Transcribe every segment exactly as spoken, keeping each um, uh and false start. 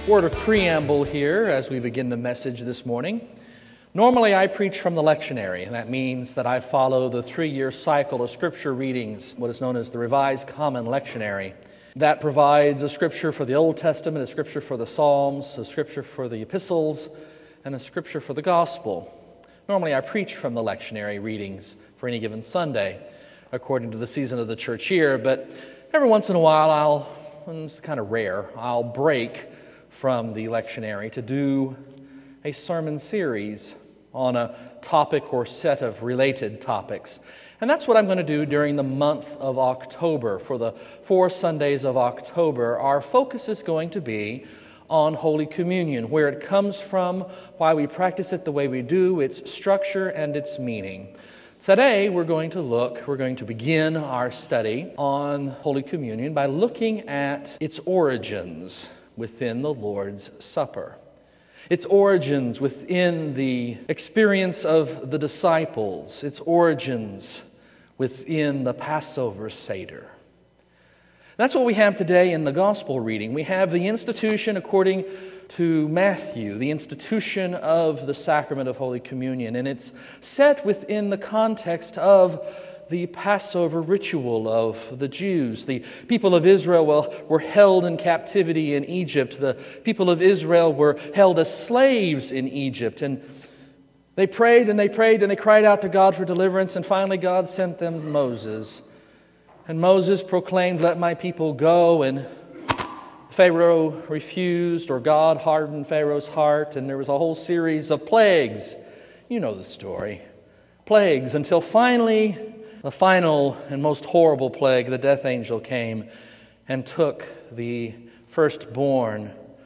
Word of preamble here as we begin the message this morning. Normally I preach from the lectionary, and that means that I follow the three-year cycle of Scripture readings, what is known as the Revised Common Lectionary. That provides a Scripture for the Old Testament, a Scripture for the Psalms, a Scripture for the Epistles, and a Scripture for the Gospel. Normally I preach from the lectionary readings for any given Sunday, according to the season of the church year, but every once in a while I'll, and it's kind of rare, I'll break from the lectionary to do a sermon series on a topic or set of related topics. And that's what I'm going to do during the month of October. For the four Sundays of October, our focus is going to be on Holy Communion, where it comes from, why we practice it the way we do, its structure and its meaning. Today we're going to look, we're going to begin our study on Holy Communion by looking at its origins within the Lord's Supper. Its origins within the experience of the disciples. Its origins within the Passover Seder. That's what we have today in the Gospel reading. We have the institution according to Matthew, the institution of the sacrament of Holy Communion. And it's set within the context of the Passover ritual of the Jews. The people of Israel were held in captivity in Egypt. The people of Israel were held as slaves in Egypt. And they prayed and they prayed and they cried out to God for deliverance. And finally God sent them Moses. And Moses proclaimed, "Let my people go." And Pharaoh refused, or God hardened Pharaoh's heart. And there was a whole series of plagues. You know the story. Plagues until finally the final and most horrible plague, the death angel, came and took the firstborn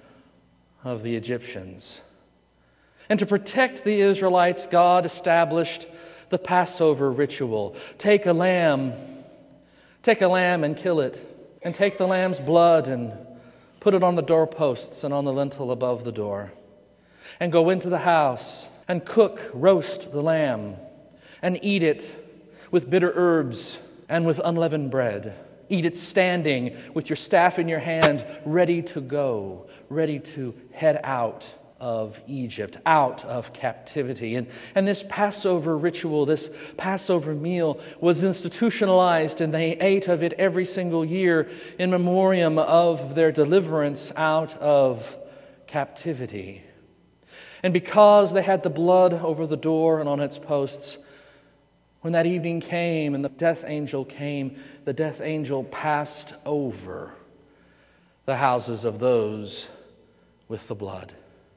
of the Egyptians. And to protect the Israelites, God established the Passover ritual. Take a lamb, take a lamb and kill it, and take the lamb's blood and put it on the doorposts and on the lintel above the door. And go into the house and cook, roast the lamb, and eat it with bitter herbs and with unleavened bread. Eat it standing with your staff in your hand, ready to go, ready to head out of Egypt, out of captivity. And, and this Passover ritual, this Passover meal was institutionalized, and they ate of it every single year in memoriam of their deliverance out of captivity. And because they had the blood over the door and on its posts, when that evening came and the death angel came, the death angel passed over the houses of those with the blood.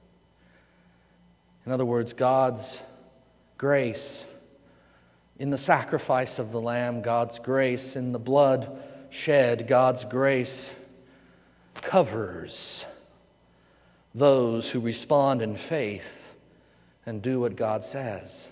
In other words, God's grace in the sacrifice of the lamb, God's grace in the blood shed, God's grace covers those who respond in faith and do what God says.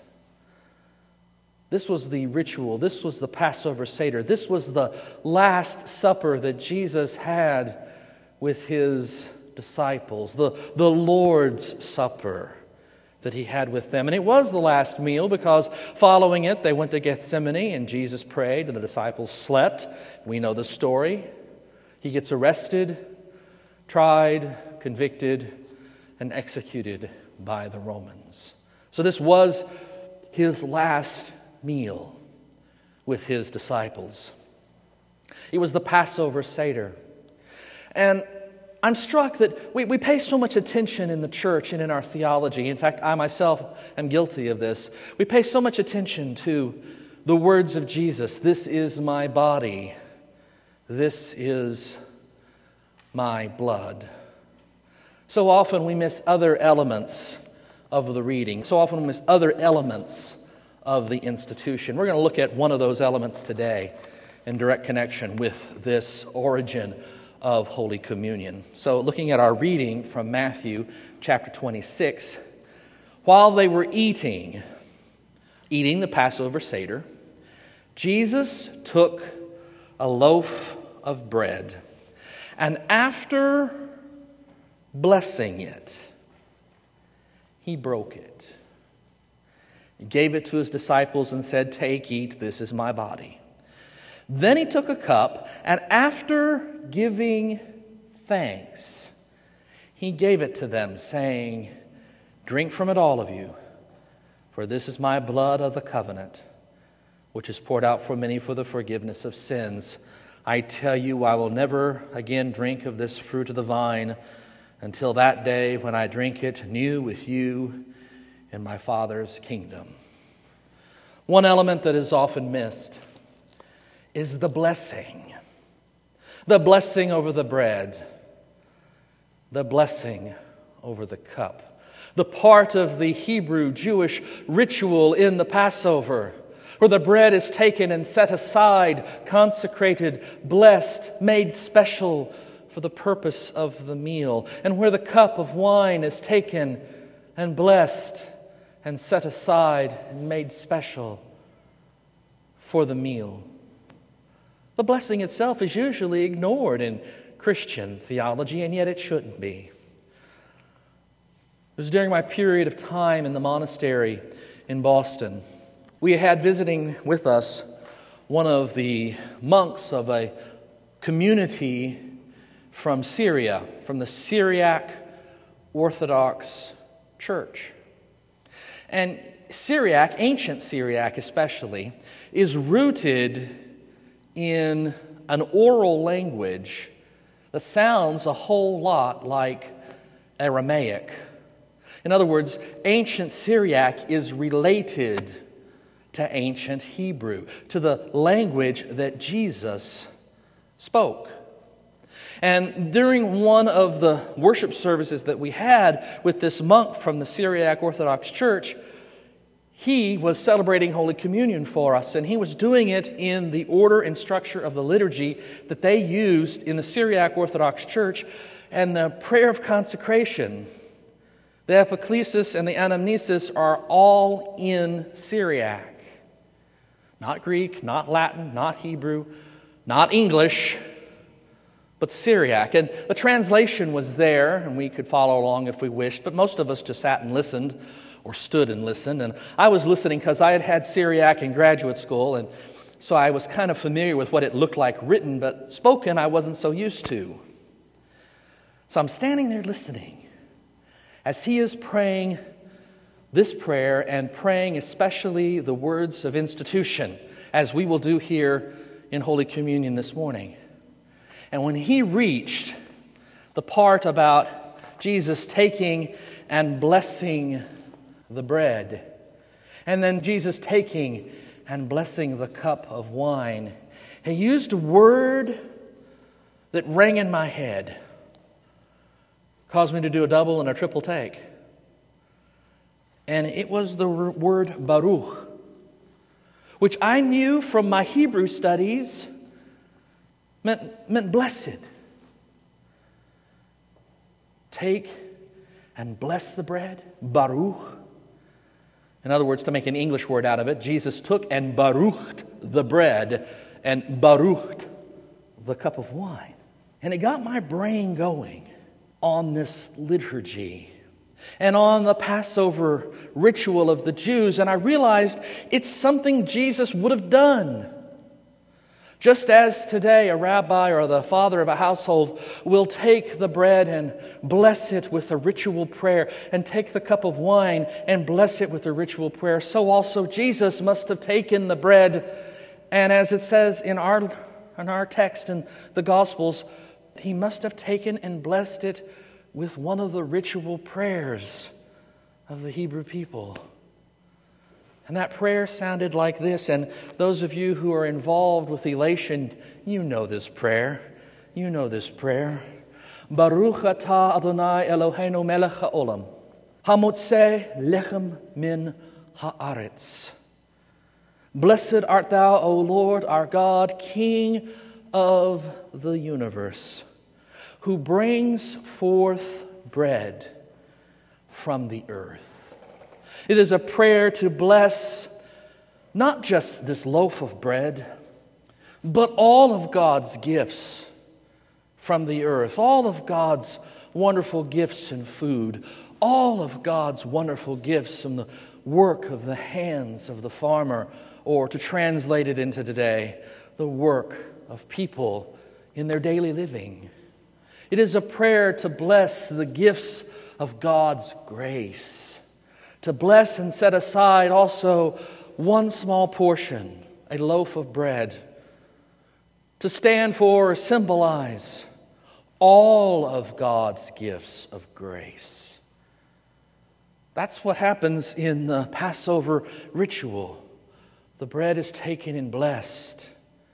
This was the ritual. This was the Passover Seder. This was the Last Supper that Jesus had with his disciples, the, the Lord's Supper that he had with them. And it was the last meal because following it, they went to Gethsemane and Jesus prayed and the disciples slept. We know the story. He gets arrested, tried, convicted, and executed by the Romans. So this was his last meal with his disciples. It was the Passover Seder. And I'm struck that we, we pay so much attention in the church and in our theology. In fact, I myself am guilty of this. We pay so much attention to the words of Jesus. This is my body. This is my blood. So often we miss other elements of the reading. So often we miss other elements of the institution. We're going to look at one of those elements today in direct connection with this origin of Holy Communion. So looking at our reading from Matthew chapter twenty-six, while they were eating, eating the Passover Seder, Jesus took a loaf of bread, and after blessing it, he broke it. He gave it to his disciples and said, "Take, eat, this is my body." Then he took a cup, and after giving thanks, He gave it to them, saying, "Drink from it, all of you, for this is my blood of the covenant, which is poured out for many for the forgiveness of sins. I tell you, I will never again drink of this fruit of the vine until that day when I drink it new with you in my Father's kingdom." One element that is often missed is the blessing. The blessing over the bread. The blessing over the cup. The part of the Hebrew Jewish ritual in the Passover where the bread is taken and set aside, consecrated, blessed, made special for the purpose of the meal, and where the cup of wine is taken and blessed and set aside and made special for the meal. The blessing itself is usually ignored in Christian theology, and yet it shouldn't be. It was during my period of time in the monastery in Boston. We had visiting with us one of the monks of a community from Syria, from the Syriac Orthodox Church. And Syriac, ancient Syriac especially, is rooted in an oral language that sounds a whole lot like Aramaic. In other words, ancient Syriac is related to ancient Hebrew, to the language that Jesus spoke. And during one of the worship services that we had with this monk from the Syriac Orthodox Church, he was celebrating Holy Communion for us, and he was doing it in the order and structure of the liturgy that they used in the Syriac Orthodox Church. And the prayer of consecration, the epiclesis and the anamnesis, are all in Syriac. Not Greek, not Latin, not Hebrew, not English, but Syriac. And the translation was there, and we could follow along if we wished, but most of us just sat and listened, or stood and listened. And I was listening because I had had Syriac in graduate school, and so I was kind of familiar with what it looked like written, but spoken I wasn't so used to. So I'm standing there listening as he is praying this prayer, and praying especially the words of institution, as we will do here in Holy Communion this morning. And when he reached the part about Jesus taking and blessing the bread, and then Jesus taking and blessing the cup of wine, he used a word that rang in my head, caused me to do a double and a triple take. And it was the word Baruch, which I knew from my Hebrew studies meant, meant blessed. Take and bless the bread, Baruch. In other words, to make an English word out of it, Jesus took and baruched the bread and baruched the cup of wine. And it got my brain going on this liturgy and on the Passover ritual of the Jews, and I realized it's something Jesus would have done. Just as today a rabbi or the father of a household will take the bread and bless it with a ritual prayer, and take the cup of wine and bless it with a ritual prayer, so also Jesus must have taken the bread, and as it says in our, in our text in the Gospels, he must have taken and blessed it with one of the ritual prayers of the Hebrew people. And that prayer sounded like this, and those of you who are involved with elation, you know this prayer. You know this prayer. Baruch atah Adonai Eloheinu melech haolam, hamotzeh lechem min haaretz. Blessed art thou, O Lord, our God, King of the universe, who brings forth bread from the earth. It is a prayer to bless not just this loaf of bread, but all of God's gifts from the earth, all of God's wonderful gifts in food, all of God's wonderful gifts from the work of the hands of the farmer, or to translate it into today, the work of people in their daily living. It is a prayer to bless the gifts of God's grace, to bless and set aside also one small portion, a loaf of bread, to stand for or symbolize all of God's gifts of grace. That's what happens in the Passover ritual. The bread is taken and blessed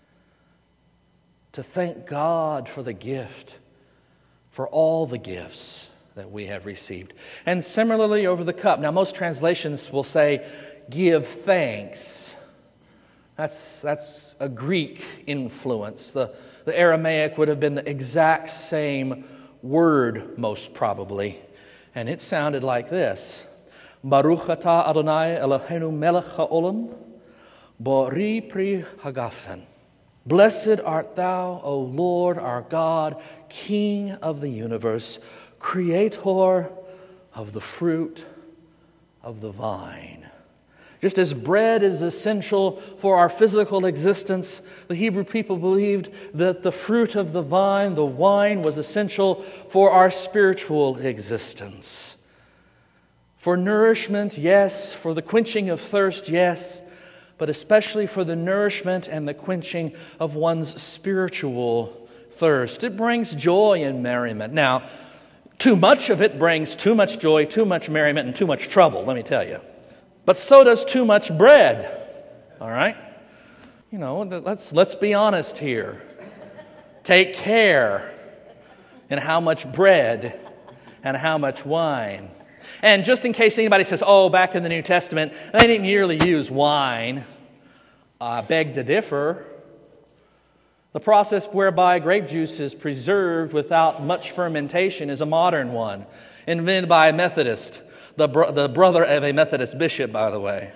to thank God for the gift, for all the gifts that we have received. And similarly over the cup. Now, most translations will say, give thanks. That's, that's a Greek influence. The, the Aramaic would have been the exact same word, most probably. And it sounded like this. Baruch atah Adonai Eloheinu melech haolam, bori pri hagafen. Blessed art thou, O Lord our God, King of the universe, Creator of the fruit of the vine. Just as bread is essential for our physical existence, the Hebrew people believed that the fruit of the vine, the wine, was essential for our spiritual existence. For nourishment, yes. For the quenching of thirst, yes. But especially for the nourishment and the quenching of one's spiritual thirst. It brings joy and merriment. Now, too much of it brings too much joy, too much merriment, and too much trouble, let me tell you. But so does too much bread. All right? You know, let's, let's be honest here. Take care in how much bread and how much wine. And just in case anybody says, oh, back in the New Testament, they didn't merely use wine, I beg to differ. The process whereby grape juice is preserved without much fermentation is a modern one, invented by a Methodist, the, bro- the brother of a Methodist bishop, by the way,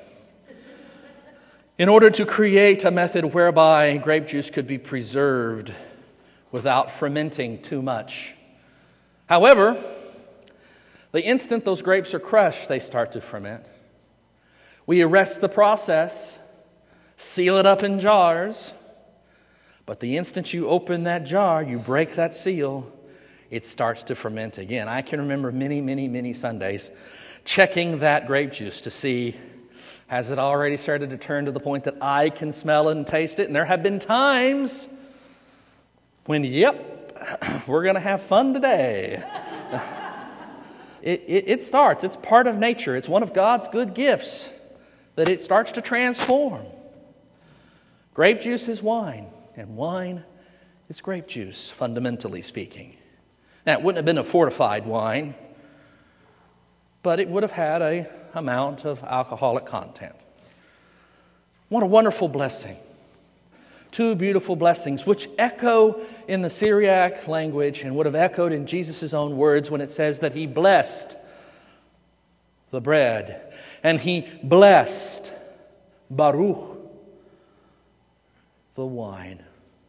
in order to create a method whereby grape juice could be preserved without fermenting too much. However, the instant those grapes are crushed, they start to ferment. We arrest the process, seal it up in jars, but the instant you open that jar, you break that seal, it starts to ferment again. I can remember many, many, many Sundays checking that grape juice to see, has it already started to turn to the point that I can smell it and taste it? And there have been times when, yep, we're going to have fun today. It, it, it starts. It's part of nature. It's one of God's good gifts that it starts to transform. Grape juice is wine, and wine is grape juice, fundamentally speaking. Now, it wouldn't have been a fortified wine, but it would have had an amount of alcoholic content. What a wonderful blessing. Two beautiful blessings, which echo in the Syriac language and would have echoed in Jesus' own words when it says that he blessed the bread and he blessed Baruch, the wine.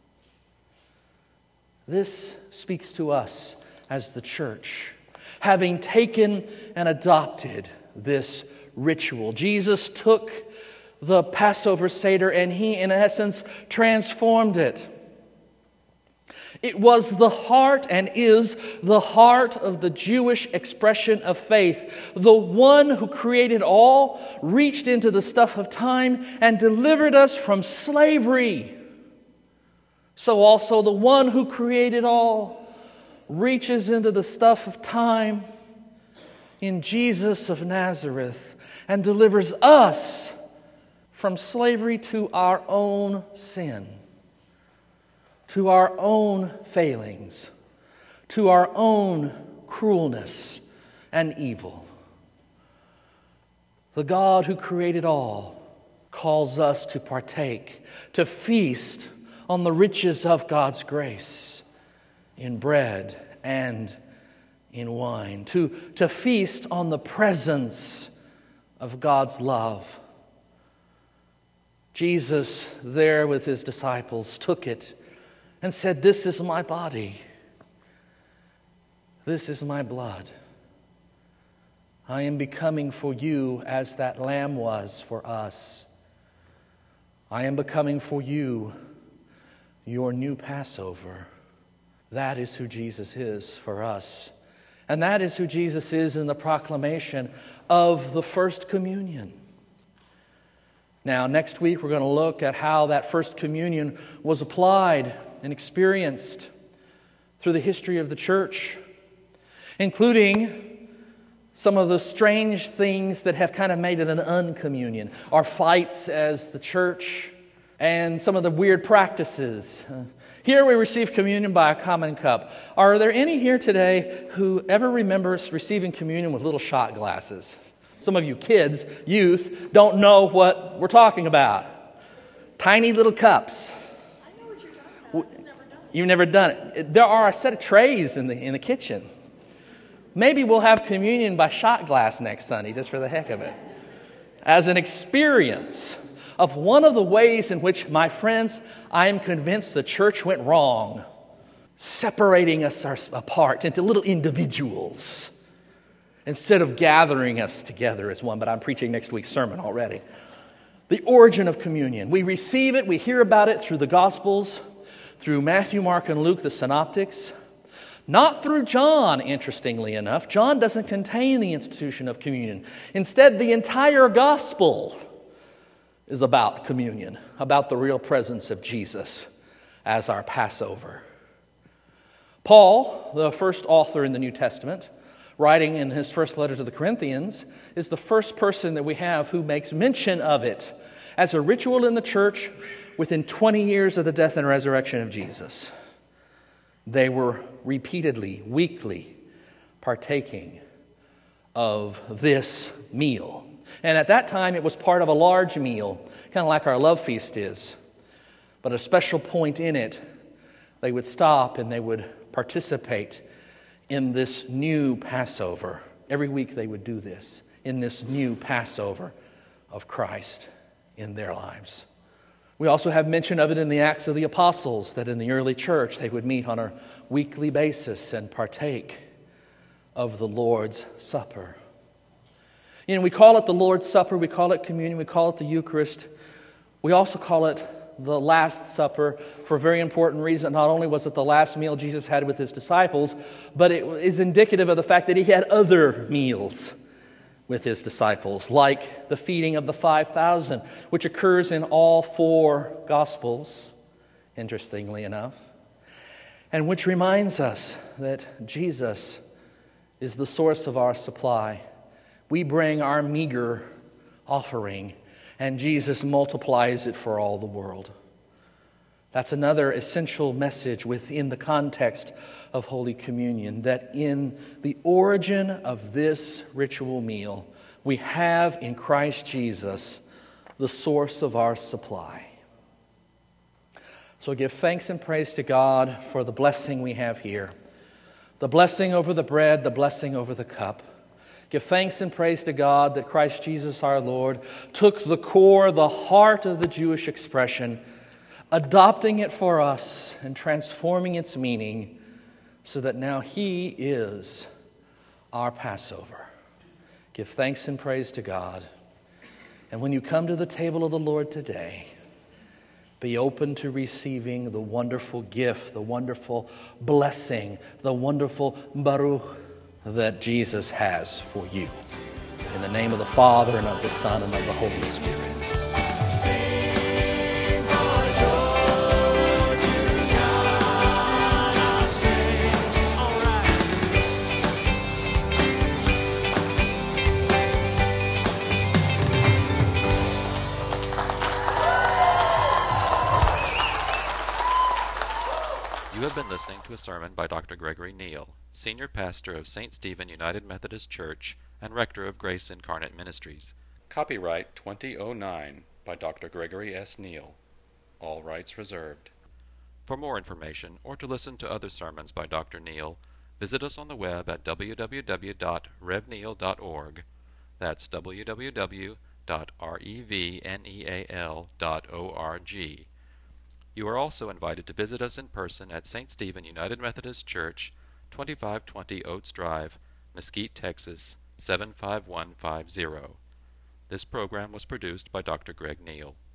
This speaks to us as the church, having taken and adopted this ritual. Jesus took the Passover Seder, and he, in essence, transformed it. It was the heart and is the heart of the Jewish expression of faith. The one who created all reached into the stuff of time and delivered us from slavery. So also the one who created all reaches into the stuff of time in Jesus of Nazareth and delivers us from slavery to our own sin, to our own failings, to our own cruelness and evil. The God who created all calls us to partake, to feast on the riches of God's grace in bread and in wine, to, to feast on the presence of God's love. Jesus, there with his disciples, took it and said, "This is my body. This is my blood. I am becoming for you as that lamb was for us. I am becoming for you your new Passover, That is who Jesus is for us. And that is who Jesus is in the proclamation of the First Communion. Now, next week we're going to look at how that First Communion was applied and experienced through the history of the church, including some of the strange things that have kind of made it an uncommunion, our fights as the church, and some of the weird practices. Here we receive communion by a common cup. Are there any here today who ever remembers receiving communion with little shot glasses? Some of you kids, youth, don't know what we're talking about. Tiny little cups. I know what you're talking about. I've never done it. You've never done it. There are a set of trays in the in the kitchen. Maybe we'll have communion by shot glass next Sunday, just for the heck of it, as an experience of one of the ways in which, my friends, I am convinced the church went wrong, separating us apart into little individuals instead of gathering us together as one. But I'm preaching next week's sermon already. The origin of communion. We receive it, we hear about it through the Gospels, through Matthew, Mark, and Luke, the synoptics. Not through John, interestingly enough. John doesn't contain the institution of communion. Instead, the entire Gospel is about communion, about the real presence of Jesus as our Passover. Paul, the first author in the New Testament, writing in his first letter to the Corinthians, is the first person that we have who makes mention of it as a ritual in the church within twenty years of the death and resurrection of Jesus. They were repeatedly, weekly, partaking of this meal. And at that time, it was part of a large meal, kind of like our love feast is. But a special point in it, they would stop and they would participate in this new Passover. Every week they would do this, in this new Passover of Christ in their lives. We also have mention of it in the Acts of the Apostles, that in the early church they would meet on a weekly basis and partake of the Lord's Supper. You know, we call it the Lord's Supper, we call it communion, we call it the Eucharist. We also call it the Last Supper for a very important reason. Not only was it the last meal Jesus had with his disciples, but it is indicative of the fact that he had other meals with his disciples, like the feeding of the five thousand, which occurs in all four Gospels, interestingly enough, and which reminds us that Jesus is the source of our supply. We bring our meager offering, and Jesus multiplies it for all the world. That's another essential message within the context of Holy Communion, that in the origin of this ritual meal, we have in Christ Jesus the source of our supply. So give thanks and praise to God for the blessing we have here. The blessing over the bread, the blessing over the cup. Give thanks and praise to God that Christ Jesus our Lord took the core, the heart of the Jewish expression, adopting it for us and transforming its meaning so that now He is our Passover. Give thanks and praise to God. And when you come to the table of the Lord today, be open to receiving the wonderful gift, the wonderful blessing, the wonderful baruch that Jesus has for you. In the name of the Father, and of the Son, and of the Holy Spirit. You have been listening to a sermon by Doctor Gregory Neal, Senior Pastor of Saint Stephen United Methodist Church and Rector of Grace Incarnate Ministries. Copyright twenty oh nine by Doctor Gregory S. Neal. All rights reserved. For more information or to listen to other sermons by Doctor Neal, visit us on the web at w w w dot rev neal dot org. That's w w w dot rev neal dot org. You are also invited to visit us in person at Saint Stephen United Methodist Church, twenty-five twenty Oates Drive, Mesquite, Texas, seven five one five zero. This program was produced by Doctor Greg Neal.